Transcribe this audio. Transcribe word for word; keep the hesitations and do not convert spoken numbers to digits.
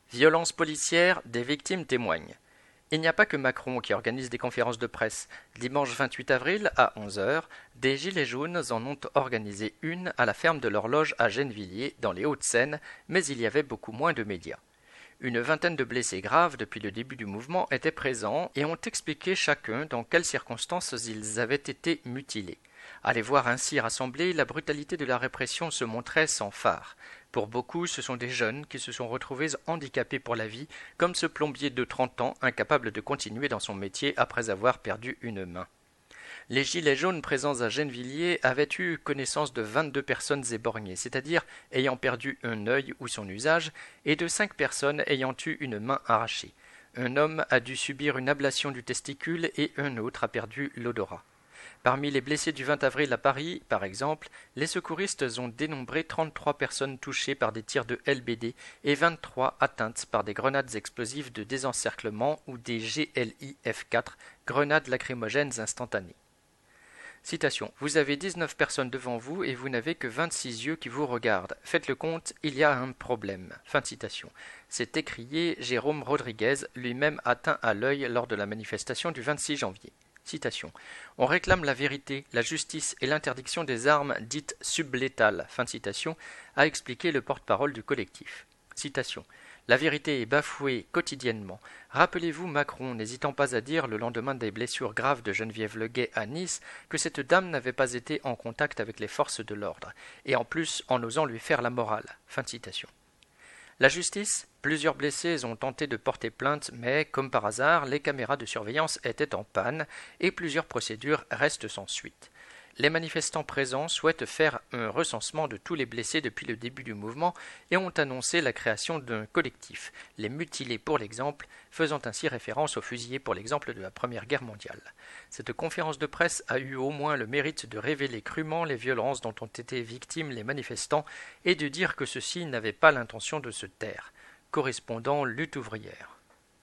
Violence policière, des victimes témoignent. Il n'y a pas que Macron qui organise des conférences de presse. Dimanche vingt-huit avril, à onze heures, des Gilets jaunes en ont organisé une à la ferme de l'Horloge à Gennevilliers, dans les Hauts-de-Seine, mais il y avait beaucoup moins de médias. Une vingtaine de blessés graves depuis le début du mouvement étaient présents et ont expliqué chacun dans quelles circonstances ils avaient été mutilés. À les voir ainsi rassemblés, la brutalité de la répression se montrait sans fard. Pour beaucoup, ce sont des jeunes qui se sont retrouvés handicapés pour la vie, comme ce plombier de trente ans, incapable de continuer dans son métier après avoir perdu une main. Les gilets jaunes présents à Gennevilliers avaient eu connaissance de vingt-deux personnes éborgnées, c'est-à-dire ayant perdu un œil ou son usage, et de cinq personnes ayant eu une main arrachée. Un homme a dû subir une ablation du testicule et un autre a perdu l'odorat. Parmi les blessés du vingt avril à Paris, par exemple, les secouristes ont dénombré trente-trois personnes touchées par des tirs de L B D et vingt-trois atteintes par des grenades explosives de désencerclement ou des G L I F quatre, grenades lacrymogènes instantanées. Citation. Vous avez dix-neuf personnes devant vous et vous n'avez que vingt-six yeux qui vous regardent. Faites le compte, il y a un problème. Fin de citation. C'est écrié Jérôme Rodriguez, lui-même atteint à l'œil lors de la manifestation du vingt-six janvier. Citation. On réclame la vérité, la justice et l'interdiction des armes dites sublétales. Fin de citation, a expliqué le porte-parole du collectif. Citation. La vérité est bafouée quotidiennement. Rappelez-vous Macron n'hésitant pas à dire, le lendemain des blessures graves de Geneviève Leguet à Nice, que cette dame n'avait pas été en contact avec les forces de l'ordre, et en plus en osant lui faire la morale. Fin de citation. La justice, plusieurs blessés ont tenté de porter plainte, mais, comme par hasard, les caméras de surveillance étaient en panne et plusieurs procédures restent sans suite. Les manifestants présents souhaitent faire un recensement de tous les blessés depuis le début du mouvement et ont annoncé la création d'un collectif, les mutilés pour l'exemple, faisant ainsi référence aux fusillés pour l'exemple de la Première Guerre mondiale. Cette conférence de presse a eu au moins le mérite de révéler crûment les violences dont ont été victimes les manifestants et de dire que ceux-ci n'avaient pas l'intention de se taire. Correspondant Lutte ouvrière.